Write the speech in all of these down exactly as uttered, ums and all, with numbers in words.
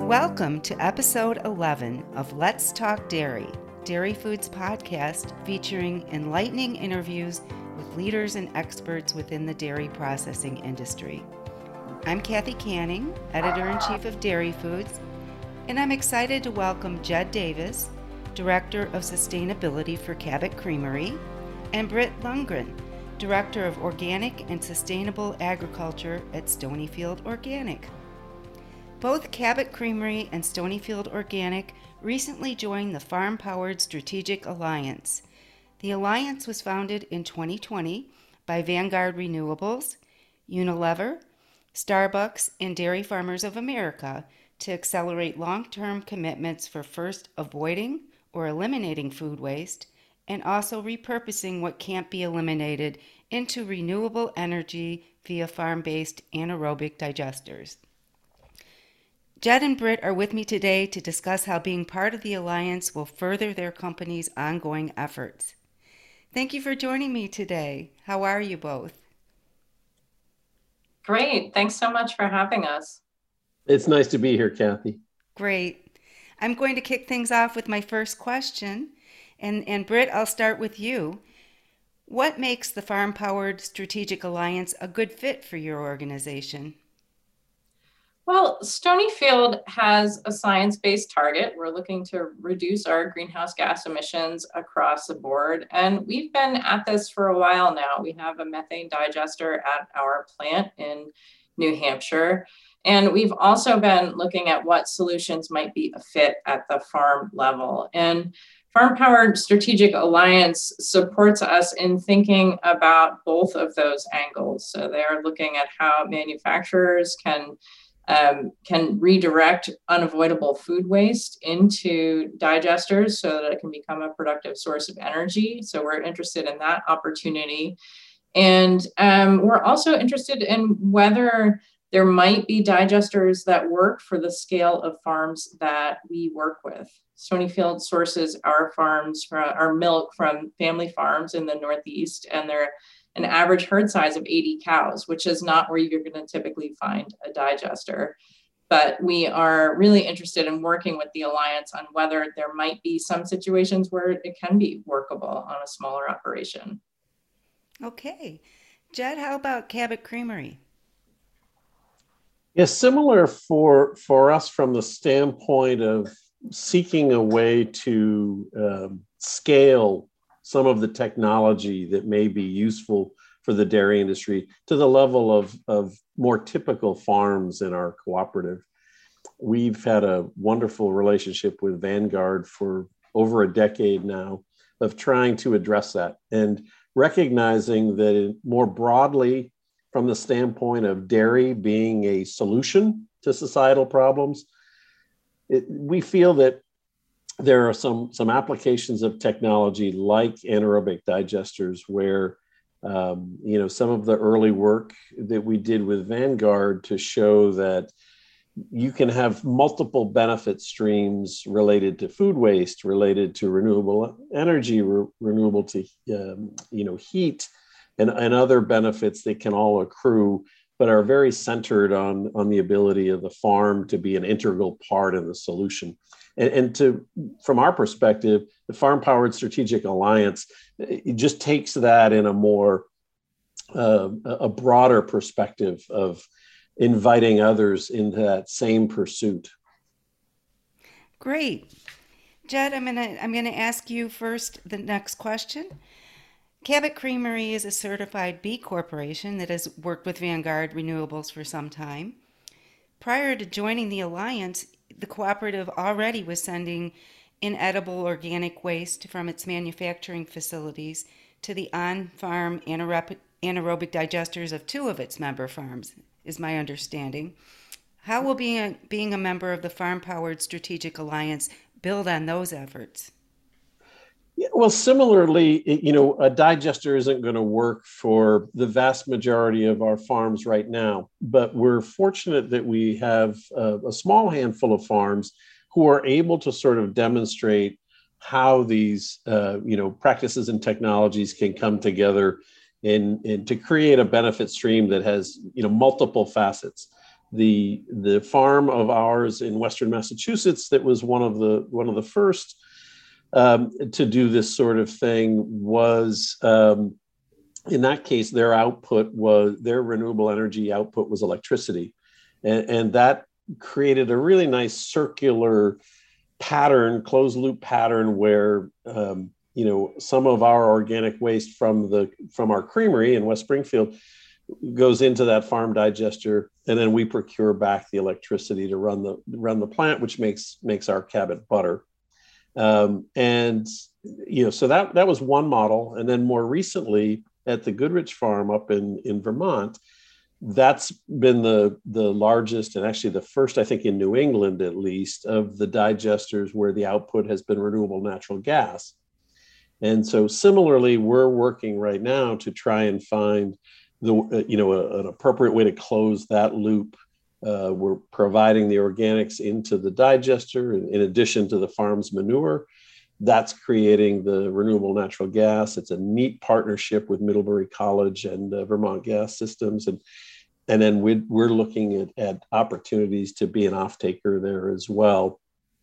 Welcome to episode eleven of Let's Talk Dairy, Dairy Foods podcast featuring enlightening interviews with leaders and experts within the dairy processing industry. I'm Kathy Canning, Editor-in-Chief of Dairy Foods, and I'm excited to welcome Jed Davis, Director of Sustainability for Cabot Creamery, and Britt Lundgren, Director of Organic and Sustainable Agriculture at Stonyfield Organic. Both Cabot Creamery and Stonyfield Organic recently joined the Farm Powered Strategic Alliance. The alliance was founded in twenty twenty by Vanguard Renewables, Unilever, Starbucks, and Dairy Farmers of America to accelerate long-term commitments for first avoiding or eliminating food waste and also repurposing what can't be eliminated into renewable energy via farm-based anaerobic digesters. Jed and Britt are with me today to discuss how being part of the Alliance will further their company's ongoing efforts. Thank you for joining me today. How are you both? Great. Thanks so much for having us. It's nice to be here, Kathy. Great. I'm going to kick things off with my first question. And, and Britt, I'll start with you. What makes the Farm Powered Strategic Alliance a good fit for your organization? Well, Stonyfield has a science-based target. We're looking to reduce our greenhouse gas emissions across the board. And we've been at this for a while now. We have a methane digester at our plant in New Hampshire. And we've also been looking at what solutions might be a fit at the farm level. And Farm Powered Strategic Alliance supports us in thinking about both of those angles. So they're looking at how manufacturers can Um, can redirect unavoidable food waste into digesters so that it can become a productive source of energy. So we're interested in that opportunity. And um, we're also interested in whether there might be digesters that work for the scale of farms that we work with. Stonyfield sources our farms, our milk from family farms in the Northeast, and they're an average herd size of eighty cows, which is not where you're going to typically find a digester. But we are really interested in working with the Alliance on whether there might be some situations where it can be workable on a smaller operation. Okay. Jed, how about Cabot Creamery? Yeah, similar for, for us from the standpoint of seeking a way to um, scale some of the technology that may be useful for the dairy industry to the level of, of more typical farms in our cooperative. We've had a wonderful relationship with Vanguard for over a decade now of trying to address that and recognizing that it, more broadly from the standpoint of dairy being a solution to societal problems, it, we feel that there are some, some applications of technology like anaerobic digesters where, um, you know, some of the early work that we did with Vanguard to show that you can have multiple benefit streams related to food waste, related to renewable energy, re- renewable to, um, you know, heat and, and other benefits that can all accrue, but are very centered on, on the ability of the farm to be an integral part of the solution. And, and to, from our perspective, the Farm Powered Strategic Alliance, it just takes that in a more, uh, a broader perspective of inviting others into that same pursuit. Great. Jed, I'm gonna I'm gonna ask you first the next question. Cabot Creamery is a certified B Corporation that has worked with Vanguard Renewables for some time. Prior to joining the Alliance, the cooperative already was sending inedible organic waste from its manufacturing facilities to the on-farm anaerobic, anaerobic digesters of two of its member farms, is my understanding. How will being a, being a member of the Farm Powered Strategic Alliance build on those efforts? Yeah, well, similarly, you know, a digester isn't going to work for the vast majority of our farms right now, but we're fortunate that we have a, a small handful of farms who are able to sort of demonstrate how these, uh, you know, practices and technologies can come together and, and to create a benefit stream that has, you know, multiple facets. the the farm of ours in Western Massachusetts that was one of the one of the first um, to do this sort of thing was, um, in that case, their output was their renewable energy output was electricity, and, and that created a really nice circular pattern, closed loop pattern, where um, you know some of our organic waste from the from our creamery in West Springfield goes into that farm digester, and then we procure back the electricity to run the run the plant, which makes makes our Cabot butter. Um, and you know, so that that was one model. And then more recently at the Goodrich farm up in in Vermont, that's been the the largest and actually the first, I think, in New England at least, of the digesters where the output has been renewable natural gas. And so similarly, we're working right now to try and find the, uh, you know, a, an appropriate way to close that loop. Uh, we're providing the organics into the digester in, in addition to the farm's manure. That's creating the renewable natural gas. It's a neat partnership with Middlebury College and uh, Vermont Gas Systems. And, and then we're, we're looking at, at opportunities to be an off-taker there as well.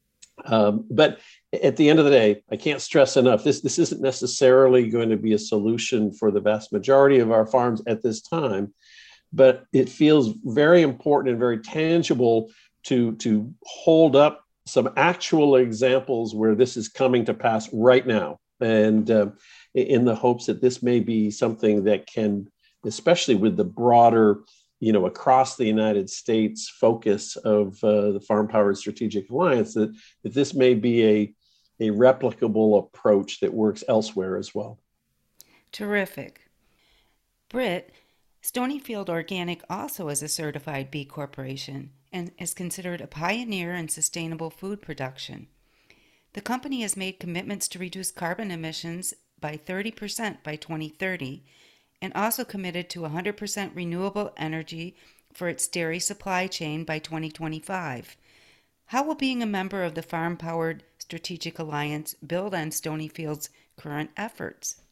Um, but at the end of the day, I can't stress enough, this, this isn't necessarily going to be a solution for the vast majority of our farms at this time, but it feels very important and very tangible to, to hold up some actual examples where this is coming to pass right now. And uh, in the hopes that this may be something that can, especially with the broader, you know, across the United States focus of uh, the Farm Powered Strategic Alliance, that, that this may be a, a replicable approach that works elsewhere as well. Terrific. Britt, Stonyfield Organic also is a certified B Corporation and is considered a pioneer in sustainable food production. The company has made commitments to reduce carbon emissions by thirty percent by twenty thirty and also committed to one hundred percent renewable energy for its dairy supply chain by twenty twenty-five. How will being a member of the Farm Powered Strategic Alliance build on Stonyfield's current efforts?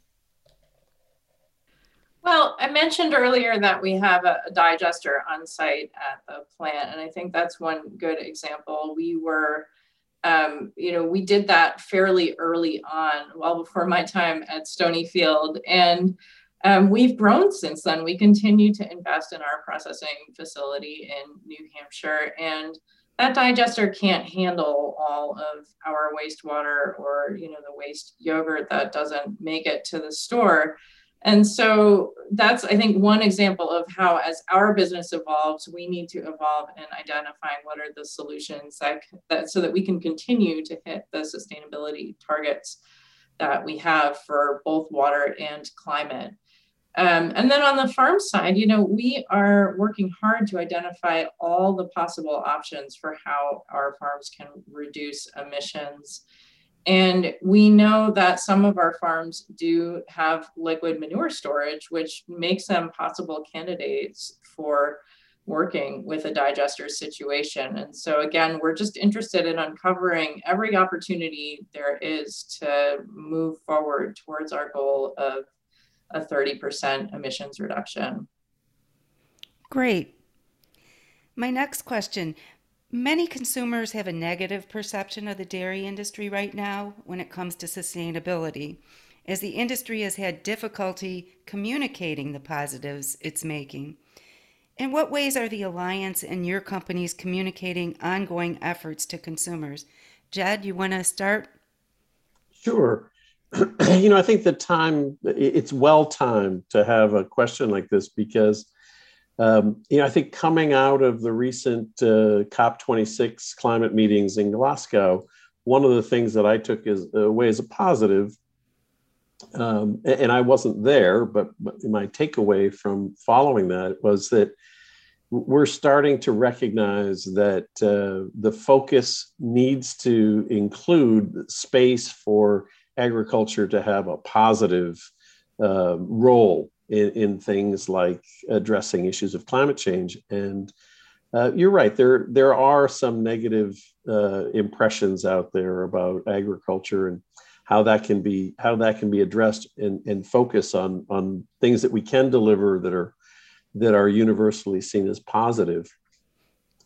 Well, I mentioned earlier that we have a, a digester on site at the plant, and I think that's one good example. We were, um, you know, we did that fairly early on, well before my time at Stonyfield, and Um, we've grown since then. We continue to invest in our processing facility in New Hampshire, and that digester can't handle all of our wastewater or, you know, the waste yogurt that doesn't make it to the store. And so that's, I think, one example of how, as our business evolves, we need to evolve in identifying what are the solutions that, that so that we can continue to hit the sustainability targets that we have for both water and climate. Um, and then on the farm side, you know, we are working hard to identify all the possible options for how our farms can reduce emissions. And we know that some of our farms do have liquid manure storage, which makes them possible candidates for working with a digester situation. And so again, we're just interested in uncovering every opportunity there is to move forward towards our goal of a thirty percent emissions reduction. Great. My next question. Many consumers have a negative perception of the dairy industry right now when it comes to sustainability, as the industry has had difficulty communicating the positives it's making. In what ways are the Alliance and your companies communicating ongoing efforts to consumers? Jed, you want to start? Sure. You know, I think the time, it's well timed to have a question like this because, um, you know, I think coming out of the recent uh, COP twenty-six climate meetings in Glasgow, one of the things that I took as, away as a positive, um, and I wasn't there, but, but my takeaway from following that was that we're starting to recognize that uh, the focus needs to include space for agriculture to have a positive uh, role in, in things like addressing issues of climate change. And uh, you're right, there, there are some negative uh, impressions out there about agriculture and how that can be, how that can be addressed and, and focus on, on things that we can deliver that are, that are universally seen as positive.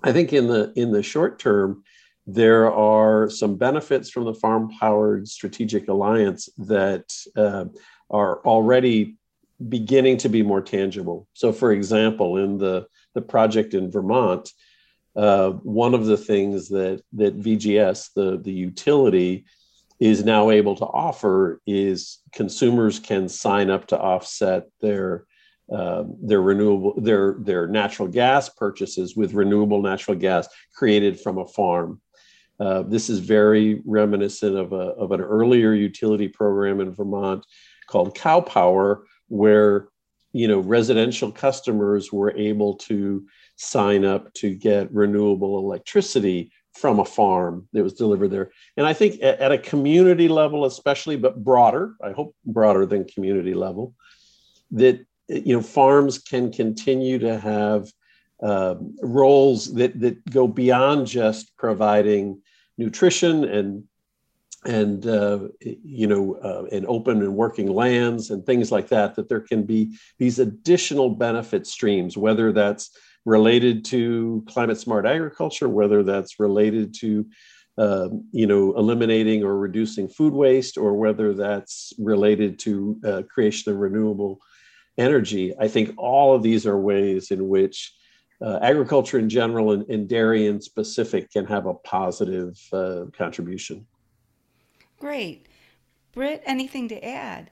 I think in the in the short term, there are some benefits from the Farm Powered Strategic Alliance that uh, are already beginning to be more tangible. So, for example, in the, the project in Vermont, uh, one of the things that, that V G S, the, the utility, is now able to offer is consumers can sign up to offset their uh, their renewable their their natural gas purchases with renewable natural gas created from a farm. Uh, this is very reminiscent of, a, of an earlier utility program in Vermont called Cow Power, where you know residential customers were able to sign up to get renewable electricity from a farm that was delivered there. And I think at, at a community level, especially, but broader, I hope broader than community level, that you know farms can continue to have uh, roles that that go beyond just providing nutrition and and uh, you know uh, and open and working lands and things like that. That there can be these additional benefit streams, whether that's related to climate smart agriculture, whether that's related to uh, you know eliminating or reducing food waste, or whether that's related to uh, creation of renewable energy. I think all of these are ways in which uh, agriculture in general and, and dairy in specific can have a positive uh, contribution. Great. Britt, anything to add?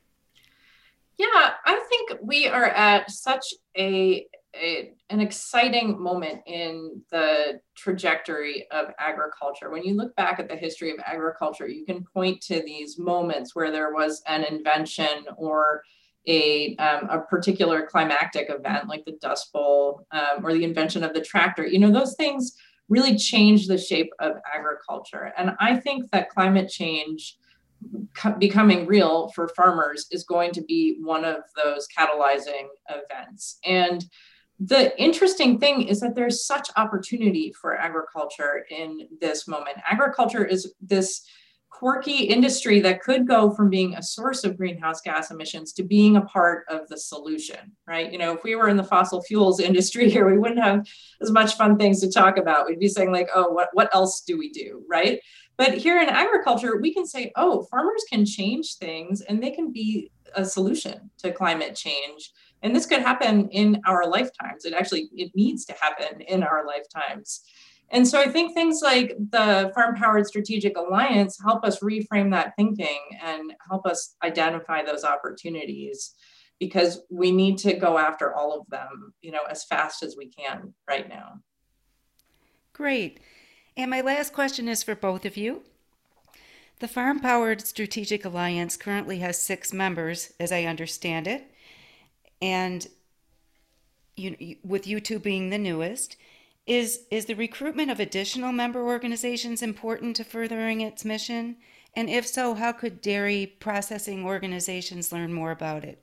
Yeah, I think we are at such a, a an exciting moment in the trajectory of agriculture. When you look back at the history of agriculture, you can point to these moments where there was an invention or a, um, a particular climactic event like the Dust Bowl um, or the invention of the tractor. You know, those things really changed the shape of agriculture. And I think that climate change becoming real for farmers is going to be one of those catalyzing events. And the interesting thing is that there's such opportunity for agriculture in this moment. Agriculture is this quirky industry that could go from being a source of greenhouse gas emissions to being a part of the solution, right? You know, if we were in the fossil fuels industry here, we wouldn't have as much fun things to talk about. We'd be saying like, oh, what, what else do we do, right? But here in agriculture, we can say, oh, farmers can change things and they can be a solution to climate change. And this could happen in our lifetimes. It actually, it needs to happen in our lifetimes. And so I think things like the Farm Powered Strategic Alliance help us reframe that thinking and help us identify those opportunities, because we need to go after all of them, you know, as fast as we can right now. Great. And my last question is for both of you. The Farm Powered Strategic Alliance currently has six members, as I understand it, and you, with you two being the newest. Is, is the recruitment of additional member organizations important to furthering its mission? And if so, how could dairy processing organizations learn more about it?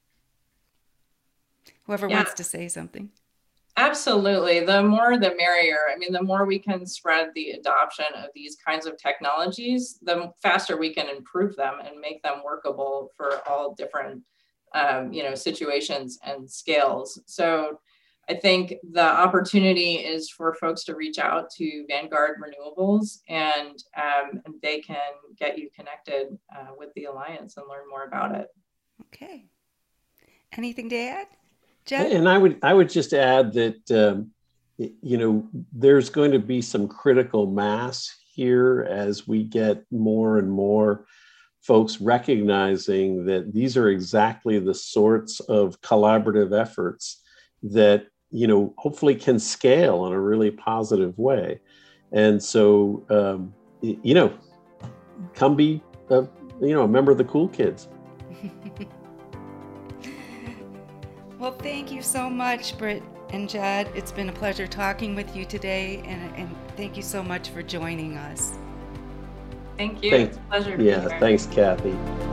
Whoever yeah. wants to say something. Absolutely. The more the merrier. I mean, the more we can spread the adoption of these kinds of technologies, the faster we can improve them and make them workable for all different um, you know, situations and scales. So I think the opportunity is for folks to reach out to Vanguard Renewables, and, um, and they can get you connected uh, with the Alliance and learn more about it. Okay. Anything to add, Jeff? And I would I would just add that um, you know there's going to be some critical mass here as we get more and more folks recognizing that these are exactly the sorts of collaborative efforts that you know, hopefully can scale in a really positive way. And so, um, you know, come be, a, you know, a member of the cool kids. Well, thank you so much, Britt and Judd. It's been a pleasure talking with you today, and, and thank you so much for joining us. Thank you. Thanks. It's a pleasure. Yeah, thanks, Kathy.